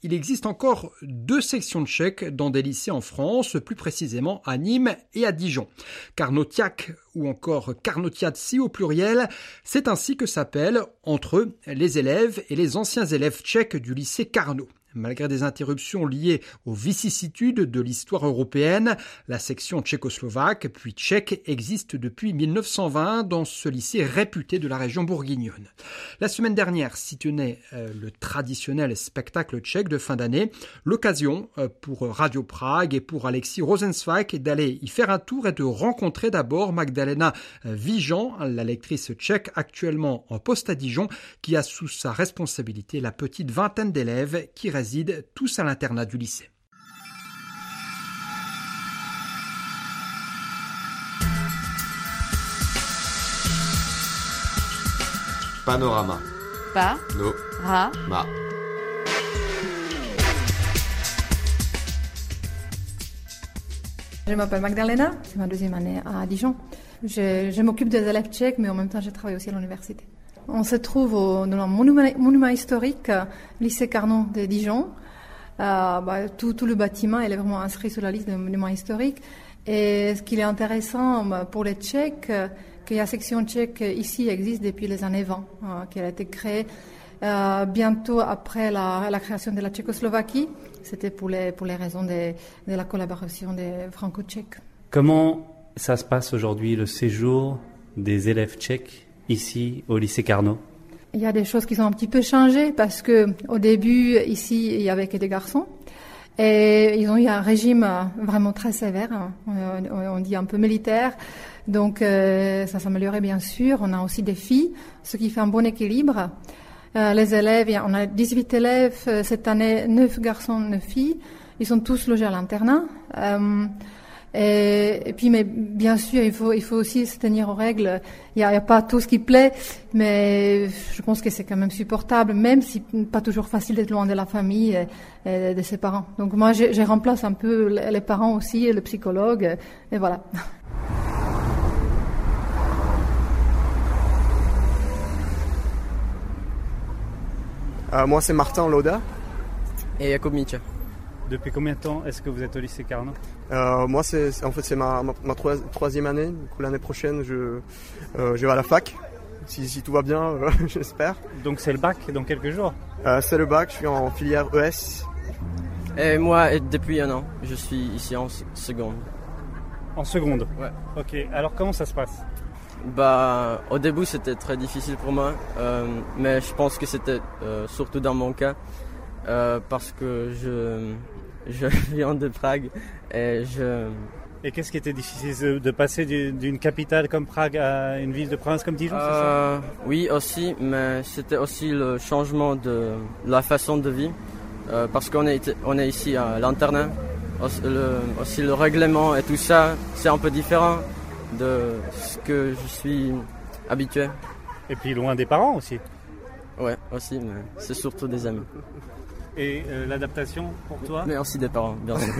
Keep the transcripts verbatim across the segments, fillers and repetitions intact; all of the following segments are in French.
il existe encore deux sections tchèques dans des lycées en France, plus précisément à Nîmes et à Dijon. Carnotiak ou encore Carnotiaci au pluriel, c'est ainsi que s'appellent entre eux les élèves et les anciens élèves tchèques du lycée Carnot. Malgré des interruptions liées aux vicissitudes de l'histoire européenne, la section tchécoslovaque, puis tchèque, existe depuis mille neuf cent vingt dans ce lycée réputé de la région bourguignonne. La semaine dernière s'y tenait euh, le traditionnel spectacle tchèque de fin d'année, l'occasion euh, pour Radio Prague et pour Alexis Rosenzweig d'aller y faire un tour et de rencontrer d'abord Magdalena Vijan, la lectrice tchèque actuellement en poste à Dijon, qui a sous sa responsabilité la petite vingtaine d'élèves qui résident tous à l'internat du lycée. Panorama. Pa. No. Ra. Ma. Je m'appelle Magdalena, c'est ma deuxième année à Dijon. Je, je m'occupe des élèves tchèques, mais en même temps, je travaille aussi à l'université. On se trouve au, dans un monument, monument historique, euh, lycée Carnot de Dijon. Euh, bah, tout, tout le bâtiment il est vraiment inscrit sur la liste des monuments historiques. Et ce qui est intéressant bah, pour les Tchèques, euh, que la section tchèque ici existe depuis les années vingt, euh, qu'elle a été créée euh, bientôt après la, la création de la Tchécoslovaquie. C'était pour les, pour les raisons de, de la collaboration des franco-tchèques. Comment ça se passe aujourd'hui, le séjour des élèves tchèques ici au lycée Carnot? Il y a des choses qui sont un petit peu changées parce que au début ici il y avait que des garçons et ils ont eu un régime vraiment très sévère, on dit un peu militaire, donc euh, ça s'améliorait bien sûr. On a aussi des filles, ce qui fait un bon équilibre. Euh, les élèves, on a dix-huit élèves cette année, neuf garçons, neuf filles. Ils sont tous logés à l'internat. Euh, Et, et puis, mais bien sûr, il faut, il faut aussi se tenir aux règles. Il n'y a, il y a pas tout ce qui plaît, mais je pense que c'est quand même supportable, même si pas toujours facile d'être loin de la famille et, et de ses parents. Donc moi, je, je remplace un peu les parents aussi, et le psychologue, et voilà. Euh, moi, c'est Martin Loda. Et Jacob Mitcha. Depuis combien de temps est-ce que vous êtes au lycée Carnot? Euh, moi, c'est, c'est, en fait, c'est ma, ma, ma trois, troisième année. Du coup, l'année prochaine, je, euh, je vais à la fac. Si, si tout va bien, euh, j'espère. Donc c'est le bac dans quelques jours? euh, C'est le bac, je suis en filière E S. Et moi, depuis un an, je suis ici en seconde. En seconde? Ouais. Ok, alors comment ça se passe? Bah, au début, c'était très difficile pour moi, euh, mais je pense que c'était euh, surtout dans mon cas, euh, parce que je... Je viens de Prague et je... Et qu'est-ce qui était difficile de passer d'une capitale comme Prague à une ville de province comme Dijon, euh, c'est ça? Oui, aussi, mais c'était aussi le changement de la façon de vie, euh, parce qu'on est, on est ici à l'internat, aussi le, aussi le règlement et tout ça, c'est un peu différent de ce que je suis habitué. Et puis loin des parents aussi? Ouais, aussi, mais c'est surtout des amis. Et euh, l'adaptation pour toi? Mais aussi des parents, bien sûr.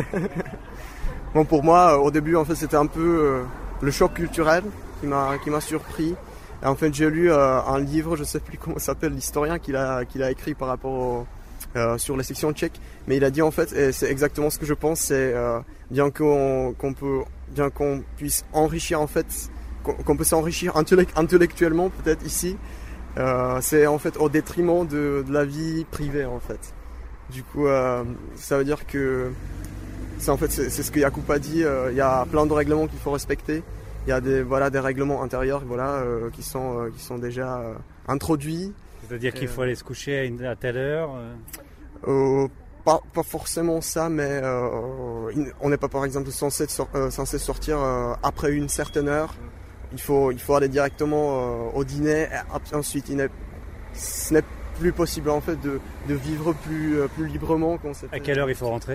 Bon, pour moi, au début, en fait, c'était un peu euh, le choc culturel qui m'a qui m'a surpris. Et en fait, j'ai lu euh, un livre, je sais plus comment s'appelle, l'historien qu'il a qu'il a écrit par rapport au, euh, sur les sections tchèques. Mais il a dit en fait, et c'est exactement ce que je pense, c'est euh, bien qu'on qu'on peut, bien qu'on puisse enrichir en fait, qu'on, qu'on peut s'enrichir intellect, intellectuellement peut-être ici. Euh, c'est en fait au détriment de, de la vie privée en fait. Du coup, euh, ça veut dire que c'est en fait c'est, c'est ce que Jacob a dit. Il euh, y a plein de règlements qu'il faut respecter. Il y a des voilà des règlements intérieurs voilà euh, qui sont euh, qui sont déjà euh, introduits. C'est-à-dire qu'il faut aller se coucher à, une, à telle heure. Euh, pas pas forcément ça, mais euh, on n'est pas par exemple censé sor- euh, censé sortir euh, après une certaine heure. Il faut, il faut aller directement euh, au dîner. Et ensuite, il n'est, ce n'est plus possible en fait de, de vivre plus, euh, plus librement. Quand c'est à quelle heure il faut rentrer?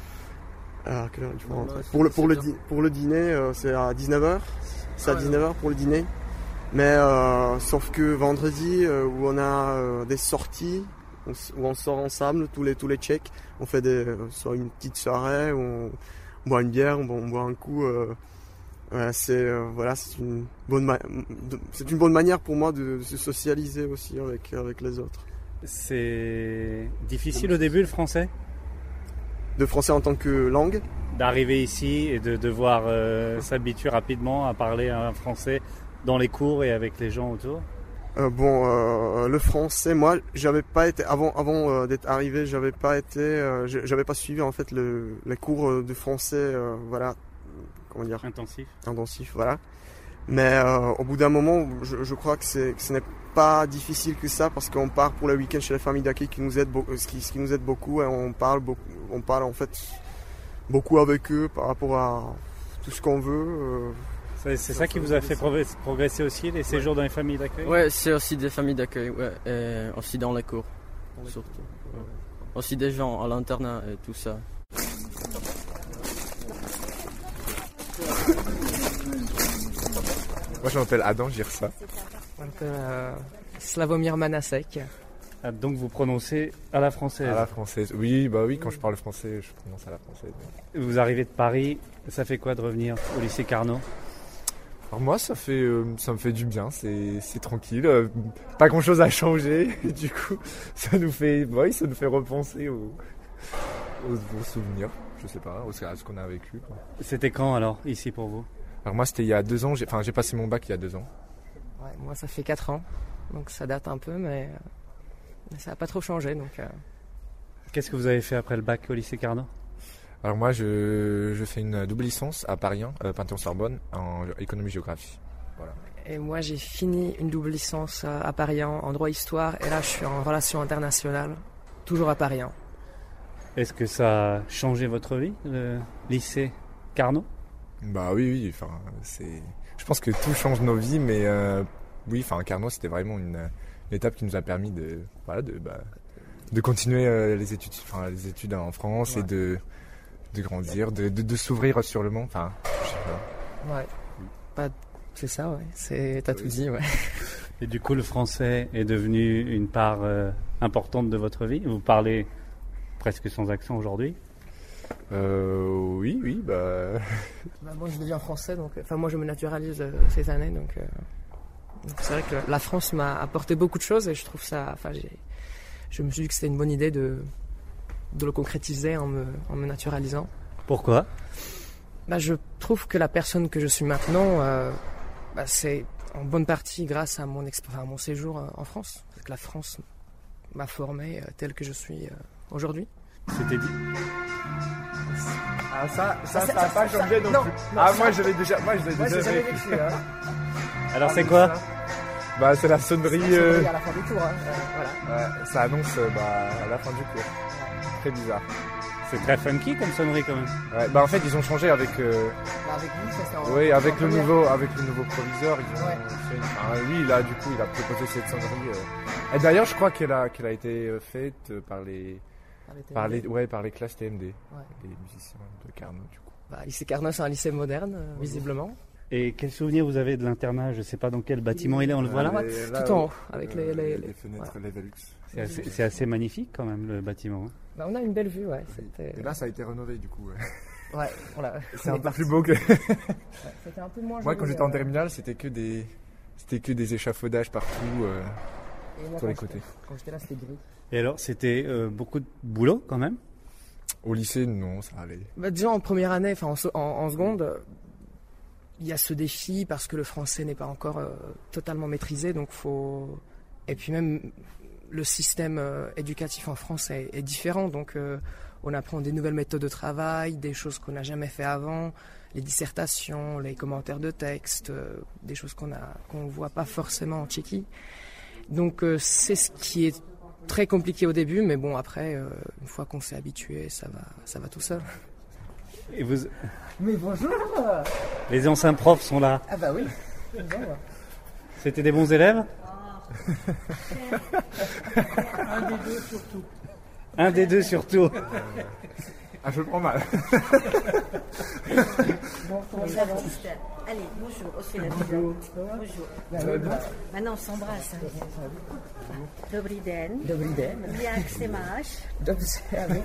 À quelle heure il faut rentrer pour, le, pour, le, pour le dîner, euh, c'est à dix-neuf heures. C'est à dix-neuf heures pour le dîner. Mais euh, sauf que vendredi, euh, où on a euh, des sorties, on, où on sort ensemble, tous les, tous les Tchèques, on fait des, euh, soit une petite soirée, où on, on boit une bière, on, on boit un coup. Euh, Ouais, c'est euh, voilà, c'est une bonne ma- c'est une bonne manière pour moi de, de se socialiser aussi avec avec les autres. C'est difficile au début le français? De français en tant que langue? D'arriver ici et de devoir euh, s'habituer rapidement à parler un français dans les cours et avec les gens autour? Euh, bon, euh, le français, moi, j'avais pas été avant, avant euh, d'être arrivé, j'avais pas été, euh, j'avais pas suivi en fait le, les cours de français, euh, voilà, comment dire, intensif. Intensif, voilà. Mais euh, au bout d'un moment, je, je crois que, c'est, que ce n'est pas difficile que ça, parce qu'on part pour le week-end chez la famille d'accueil qui nous aide, ce qui, ce qui nous aide beaucoup, et on parle beaucoup, on parle en fait beaucoup avec eux par rapport à tout ce qu'on veut. Euh, C'est, c'est ça, ça qui vous a fait progresser aussi, les séjours ouais. dans les familles d'accueil? Ouais, c'est aussi des familles d'accueil, ouais, et aussi dans les cours, surtout. Ouais. Aussi des gens à l'internat et tout ça. Moi je m'appelle Adam Girsa. Je m'appelle euh, Slavomir Manasek. Ah, donc vous prononcez à la française? À la française, oui, bah oui, quand je parle français, je prononce à la française. Vous arrivez de Paris, ça fait quoi de revenir au lycée Carnot? Alors moi, ça fait, euh, ça me fait du bien, c'est, c'est tranquille, euh, pas grand chose à changer, du coup, ça nous fait, bah oui, ça nous fait repenser aux, aux, aux souvenirs, je sais pas, à ce qu'on a vécu, quoi. C'était quand alors, ici pour vous? Alors moi, c'était il y a deux ans, j'ai, enfin j'ai passé mon bac il y a deux ans. Ouais, moi ça fait quatre ans, donc ça date un peu, mais, mais ça n'a pas trop changé, donc... Euh... Qu'est-ce que vous avez fait après le bac au lycée Carnot? Alors moi, je, je fais une double licence à Paris un, euh, Panthéon-Sorbonne, en économie-géographie. Voilà. Et moi, j'ai fini une double licence à Paris un, en droit-histoire, et là, je suis en relations internationales, toujours à Paris un. Est-ce que ça a changé votre vie, le lycée Carnot? Bah oui, oui. Enfin, c'est. Je pense que tout change nos vies, mais euh, oui, enfin, Carnot, c'était vraiment une, une étape qui nous a permis de, voilà, de, bah, de continuer euh, les études, enfin, les études en France ouais. et de. de grandir, de, de, de s'ouvrir sur le monde, enfin, je sais pas. Ouais, pas, c'est ça, ouais, c'est, t'as oui. tout dit, ouais. Et du coup, le français est devenu une part euh, importante de votre vie? Vous parlez presque sans accent aujourd'hui? Euh, oui, oui, bah... bah... Moi, je deviens français, donc... Enfin, moi, je me naturalise euh, ces années, donc... Euh... donc... C'est vrai que la France m'a apporté beaucoup de choses, et je trouve ça... Enfin, j'ai... Je me suis dit que c'était une bonne idée de... de le concrétiser en me, en me naturalisant. Pourquoi? Bah, je trouve que la personne que je suis maintenant, euh, bah, c'est en bonne partie grâce à mon, exp... enfin, à mon séjour euh, en France. Parce que la France m'a formé euh, tel que je suis euh, aujourd'hui. C'était dit. Ah ça, ça, ça n'a pas changé non, non plus. Non, ah ça... moi je l'ai déjà, moi je l'ai moi, déjà vécu. vécu hein. Alors ah, c'est quoi? Bah c'est la sonnerie. C'est la sonnerie à la fin du cours. Hein. Euh, voilà. Ouais, ça annonce bah, à la fin du cours. Très bizarre. C'est très funky comme sonnerie quand même. Ouais, bah en fait ils ont changé avec. Euh... Bah avec vous, ça c'est en. Oui, avec le nouveau, avec le nouveau proviseur, ils ont ouais. fait. Une... Enfin, lui là du coup il a proposé cette sonnerie. Euh... Et d'ailleurs je crois qu'elle a, qu'elle a été faite par les. Par les, ouais, par les classes T M D, ouais. Les musiciens de Carnot du coup. Bah, lycée Carnot c'est un lycée moderne, euh, visiblement. Et quel souvenir vous avez de l'internat? Je ne sais pas dans quel bâtiment il est, on le voit là, là tout en haut, avec euh, les, les, les fenêtres, ouais. Les Velux. C'est assez, c'est assez magnifique quand même le bâtiment. Hein. Bah, on a une belle vue, ouais. C'était... Et là ça a été rénové du coup. Ouais, ouais voilà. C'est un peu plus beau que. Ouais, c'était un peu moins. Moi quand j'étais en terminale c'était que des, c'était que des échafaudages partout. Euh... sur les côtés. Quand j'étais là, c'était gris. Et alors, c'était euh, beaucoup de boulot quand même? Au lycée, non, ça allait. Bah, déjà, en première année, enfin en, en, en seconde, il y a ce défi parce que le français n'est pas encore euh, totalement maîtrisé, donc faut. Et puis même, le système euh, éducatif en France est, est différent, donc euh, on apprend des nouvelles méthodes de travail, des choses qu'on n'a jamais fait avant, les dissertations, les commentaires de texte, euh, des choses qu'on a qu'on voit pas forcément en Tchéquie. Donc euh, c'est ce qui est très compliqué au début, mais bon après, euh, une fois qu'on s'est habitué, ça va, ça va tout seul. Et vous... Mais bonjour. Les anciens profs sont là. Ah bah oui. Bonjour. C'était des bons élèves? Un des deux surtout. Un des deux surtout. Ah, je le prends mal. Bon, comment ça va? Allez, bonjour, on se fait la vidéo. Bonjour. Maintenant, on s'embrasse. Dobry den. Dobry den. Jak se máš? Dobře, avec.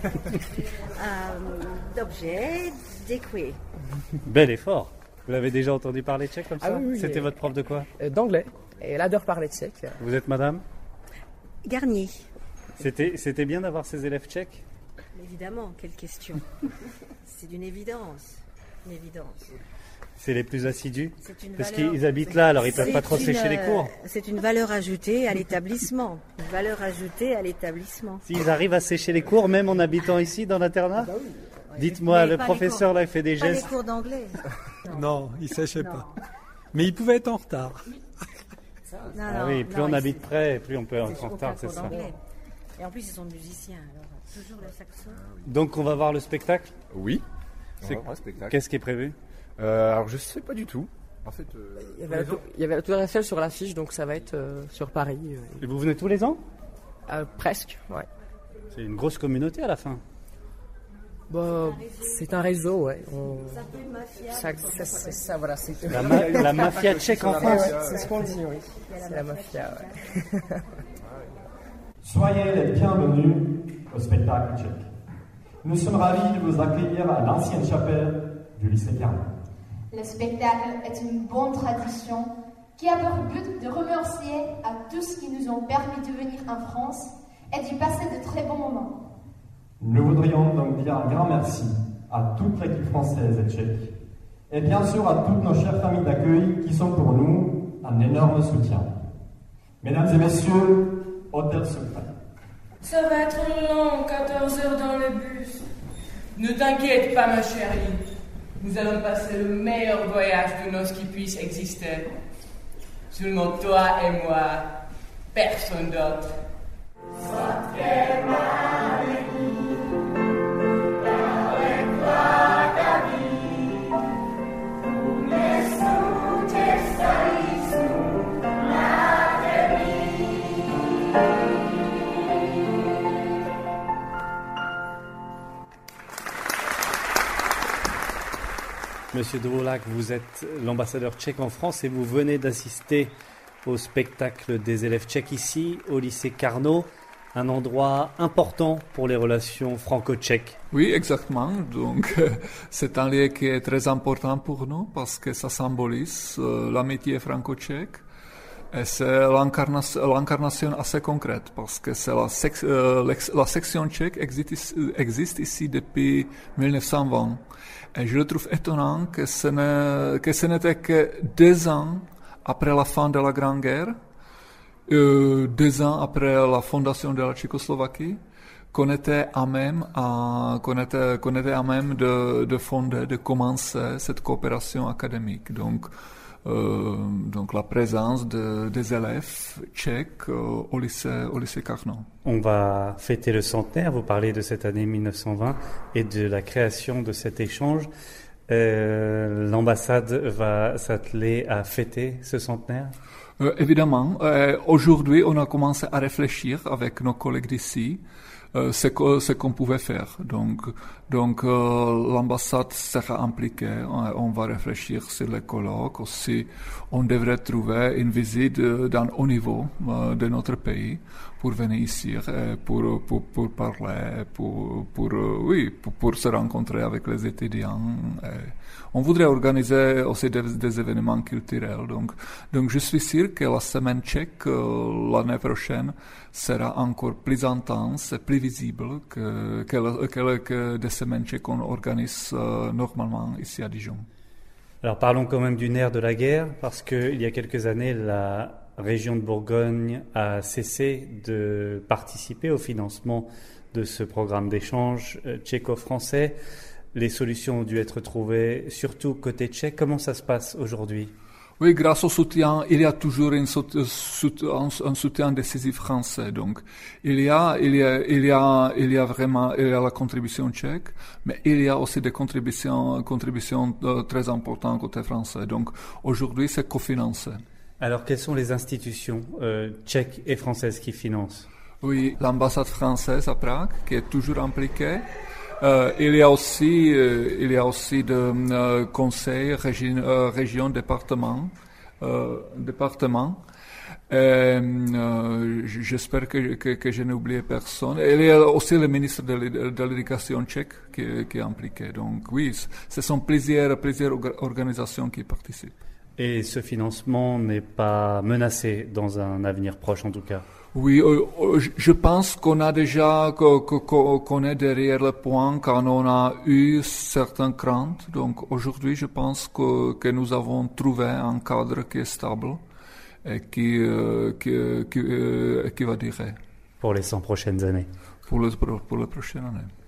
Dobře, děkuji. Bel effort. Vous l'avez déjà entendu parler tchèque comme ça? Ah oui, oui, C'était et... votre prof de quoi? D'anglais. Et elle adore parler tchèque. Vous êtes madame? Garnier. C'était, c'était bien d'avoir ces élèves tchèques ? Évidemment, quelle question. C'est d'une évidence. Une évidence. C'est les plus assidus ? C'est une Parce valeur- qu'ils habitent là, alors ils peuvent C'est pas trop une, sécher les euh, cours. C'est une valeur ajoutée à l'établissement. Une valeur ajoutée à l'établissement. S'ils arrivent à sécher les cours, même en habitant ici dans l'internat ? Dites-moi, Mais le pas les professeur cours- là, il fait des Pas les gestes. cours d'anglais. Non, il séchait Non. pas. Mais il pouvait être en retard. Non, Ah non, oui, plus non, on ils- habite près, plus on peut être en aucun retard, c'est cours ça. d'anglais. Et en plus, ils sont musiciens, alors toujours le saxo. Donc on va voir le spectacle ? Oui. C'est- C'est un spectacle. Qu'est-ce qui est prévu ? Euh, alors je sais pas du tout. En fait, euh, Il y avait la tour, il y avait la Tour Eiffel sur l'affiche, donc ça va être euh, sur Paris. euh, Et vous venez tous les ans ? euh, presque, ouais. C'est une grosse communauté à la fin. Bah, c'est un réseau, ouais. On... C'est un peu une mafia. Ça, ça, c'est ça, voilà. C'est La, ma- la mafia tchèque en France. Ouais, c'est ce qu'on dit, oui. C'est la mafia, ouais. Soyez les bienvenus au spectacle tchèque. Nous sommes ravis de vous accueillir à l'ancienne chapelle du lycée Carnot. Le spectacle est une bonne tradition qui a pour but de remercier à tous qui nous ont permis de venir en France et d'y passer de très bons moments. Nous voudrions donc dire un grand merci à toute l'équipe française et tchèque, et bien sûr à toutes nos chères familles d'accueil qui sont pour nous un énorme soutien. Mesdames et messieurs, hôtel secret. Ça va être long, quatorze heures dans le bus. Ne t'inquiète pas, ma chérie. Nous allons passer le meilleur voyage de noces qui puisse exister. Seulement toi et moi, personne d'autre. Monsieur Drolak, vous êtes l'ambassadeur tchèque en France et vous venez d'assister au spectacle des élèves tchèques ici, au lycée Carnot, un endroit important pour les relations franco-tchèques. Oui, exactement. Donc, euh, c'est un lieu qui est très important pour nous parce que ça symbolise euh, l'amitié franco-tchèque. Et c'est l'incarnation, l'incarnation assez concrète parce que c'est la, sec, euh, la section tchèque existe, existe ici depuis mille neuf cent vingt. Et je le trouve étonnant que ce, ne, que ce n'était que deux ans après la fin de la Grande Guerre, euh, deux ans après la fondation de la Tchécoslovaquie, qu'on était à même, à, qu'on était, qu'on était à même de, de fonder, de commencer cette coopération académique. Donc, euh, donc la présence de, des élèves tchèques euh, au lycée, au lycée Carnot. On va fêter le centenaire, vous parlez de cette année mille neuf cent vingt et de la création de cet échange. Euh, l'ambassade va s'atteler à fêter ce centenaire ? Euh, évidemment, euh, aujourd'hui on a commencé à réfléchir avec nos collègues d'ici euh, ce, que, ce qu'on pouvait faire. Donc, donc euh, l'ambassade sera impliquée, on, on va réfléchir sur les colloques aussi. On devrait trouver une visite d'un haut niveau euh, de notre pays pour venir ici, euh, pour, pour, pour parler, pour, pour, euh, oui, pour, pour se rencontrer avec les étudiants. Et on voudrait organiser aussi des, des événements culturels. Donc, donc je suis sûr que la semaine tchèque euh, l'année prochaine sera encore plus intense et plus visible que, que, le, que, le, que des semaines tchèques qu'on organise euh, normalement ici à Dijon. Alors parlons quand même du nerf de la guerre, parce qu'il y a quelques années, la région de Bourgogne a cessé de participer au financement de ce programme d'échange tchéco-français. Les solutions ont dû être trouvées, surtout côté tchèque. Comment ça se passe aujourd'hui ? Oui, grâce au soutien, il y a toujours un, un, un soutien décisif français. Donc, il y a, il y a, il y a, il y a vraiment, il y a la contribution tchèque, mais il y a aussi des contributions, contributions très importantes côté français. Donc, aujourd'hui, c'est cofinancé. Alors, quelles sont les institutions euh, tchèques et françaises qui financent ? Oui, l'ambassade française à Prague, qui est toujours impliquée. Euh, il y a aussi, euh, il y a aussi de euh, conseils, régi- euh, régions, départements, euh, départements. Et, euh, j'espère que, que, que je n'ai oublié personne. Et il y a aussi le ministre de, de l'éducation tchèque qui, qui est impliqué. Donc oui, ce sont plusieurs, plusieurs organisations qui participent. Et ce financement n'est pas menacé dans un avenir proche en tout cas ? Oui, je pense qu'on a déjà, qu'on est derrière le point quand on a eu certaines craintes. Donc aujourd'hui, je pense que, que nous avons trouvé un cadre qui est stable et qui, qui, qui, qui va durer. Pour les cent prochaines années. Pour, le, pour les prochaines années.